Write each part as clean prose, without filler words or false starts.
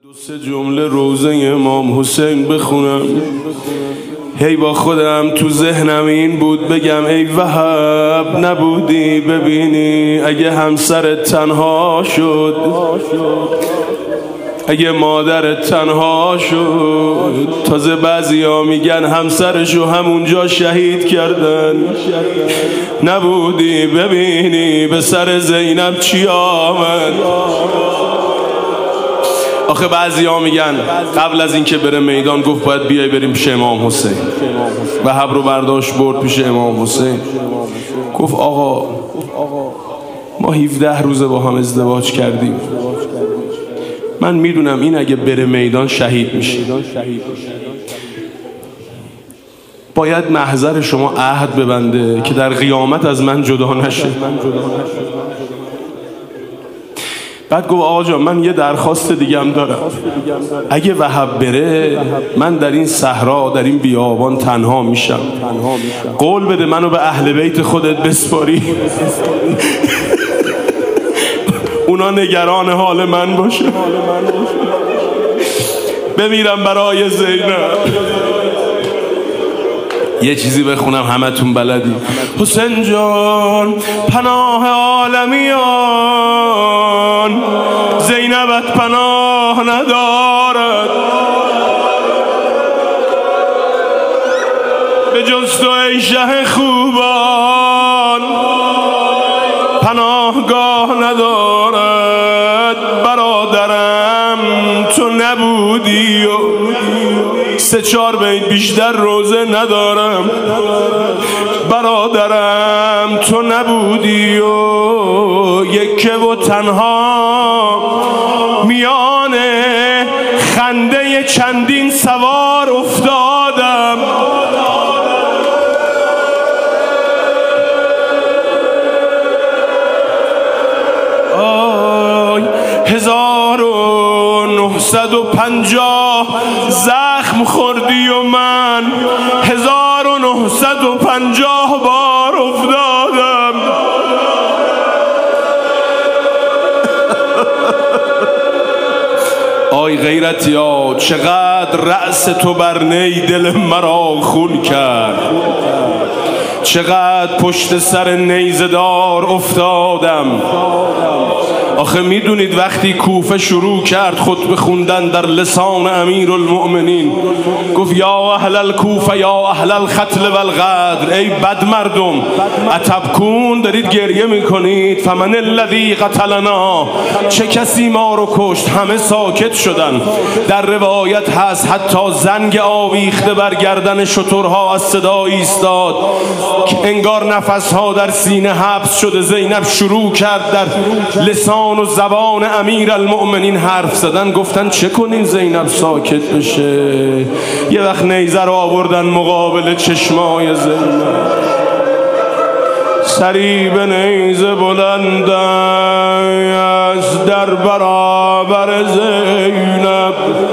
دو سه جمله روزه امام حسین بخونم. هی با خودم تو ذهنم این بود بگم ای وهب نبودی ببینی اگه همسرت تنها شد، اگه مادرت تنها شد. تازه بعضیا میگن همسرشو همونجا شهید کردن. نبودی ببینی به سر زینب چی آمد. آخه بعضیا میگن قبل از اینکه بره میدان گفت باید بیای بریم پیش امام حسین. وهب رو برداشت برد پیش امام حسین. گفت آقا ما 17 روزه با هم ازدواج کردیم، من میدونم این اگه بره میدان شهید میشه، باید محضر شما عهد ببنده که در قیامت از من جدا نشه. بعد گفت آقا جان من یه درخواست دیگه هم دارم، اگه وهب بره من در این صحرا در این بیابان تنها میشم، قول بده منو به اهل بیت خودت بسپاری، اونا نگران حال من باشه، بمیرم برای زینب. یه چیزی بخونم همتون بلدی. حسین جان پناه عالمیان، زینبت پناه ندارد، به جز تو ای شه خوبان پناهگاه ندارد. برادرم تو نبودی و 3-4 بیت بیشتر روزه ندارم. برادرم تو نبودی و یکه و تنها میان خنده چندین سوار افتادم. آی 1950 زخم خوردی و من 1950 بار افتادم. آی غیرتیا چقدر رأس تو بر نی دل مرا خون کرد، چقدر پشت سر نیزدار افتادم. آخه میدونید وقتی کوفه شروع کرد خطبه خوندن در لسان امیرالمؤمنین گفت یا اهل الکوفه یا اهل الختل والغدر، ای بد مردم اتبکون، دارید گریه میکنید. فمن الذی قتلنا، چه کسی ما رو کشت؟ همه ساکت شدن. در روایت هست حتی زنگ آویخته بر گردن شترها از صدا ایستاد که انگار نفسها در سینه حبس شده. زینب شروع کرد در لسان و زبان امیرالمؤمنین حرف زدن. گفتن چه کنین زینب ساکت بشه؟ یه وقت نیزه رو آوردن مقابل چشمای زینب، سری به نیزه بلند است در برابر زینب.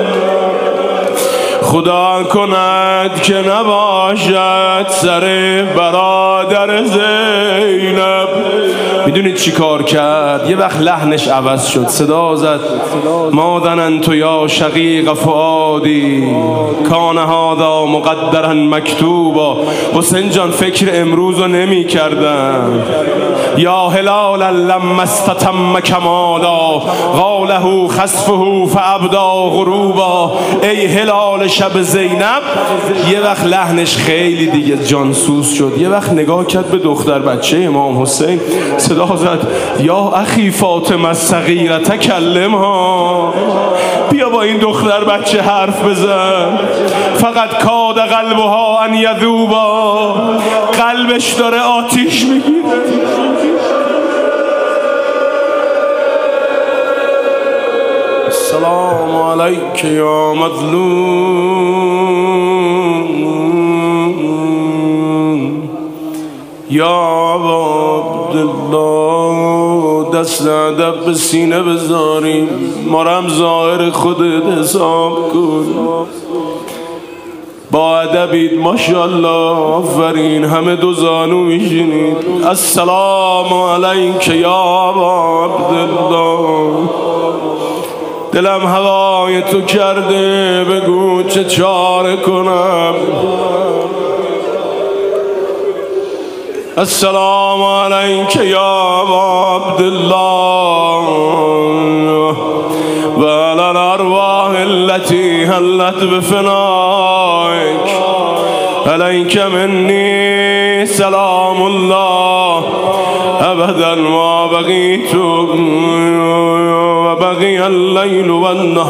خدا کند که نباشد سر برادر زینب. میدونید چی کار کرد؟ یه وقت لحنش عوض شد، صدا زد ما ظننت یا شقیق فؤادی کان هذا مقدرا مکتوبا. حسین جان فکر امروز رو نمی کردم. یا هلالا لما استتم کمالا قاله خسفه فابدا غروبا. ای هلال شب زینب. یه وقت لحنش خیلی دیگه جانسوز شد. یه وقت نگاه کرد به دختر بچه امام حسین، صدا زد یا اخی فاطمه الصغیره تکلمها، بیا با این دختر بچه حرف بزن. فقط کاد قلبها ان یذوبا، قلبش داره آتیش میگیره. السلام علیک یا مظلوم یا عبدالله. دست ادب به سینه بذاریم، ما رم ظاهر خودت حساب کن. با ادبید ماشاءالله، آفرین. همه دو زانو میشینید. السلام علیک یا عبدالله. دلم هوای تو کرده، بگو چه چاره کنم. السلام علیک یا ابا عبدالله و علی الارواح التي حلت بفنائک، علیک منی سلام الله ابدا ما بقیت و بقی اللیل و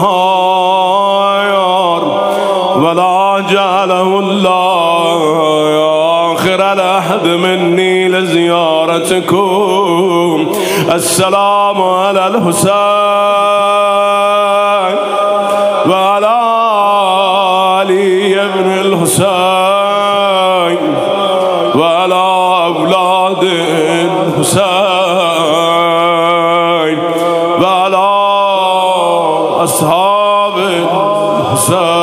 النهار ولا جعله الله آخر العهد مني لزيارتكم. السلام على الحسين وعلى علي بن الحسين وعلى أولاد الحسين وعلى أصحاب الحسين.